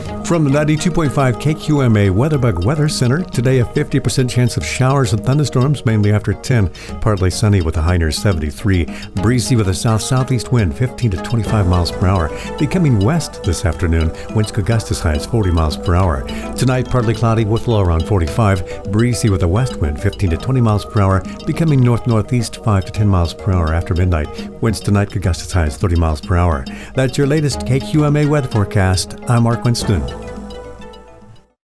From the 92.5 KQMA WeatherBug Weather Center, today a 50% chance of showers and thunderstorms, mainly after 10. Partly sunny with a high near 73. Breezy with a south-southeast wind, 15 to 25 miles per hour. Becoming west this afternoon, winds could gust as high as 40 miles per hour. Tonight, partly cloudy with low around 45. Breezy with a west wind, 15 to 20 miles per hour. Becoming north-northeast, 5 to 10 miles per hour after midnight. Winds tonight could gust as high as 30 miles per hour. That's your latest KQMA weather forecast. I'm Mark Winston.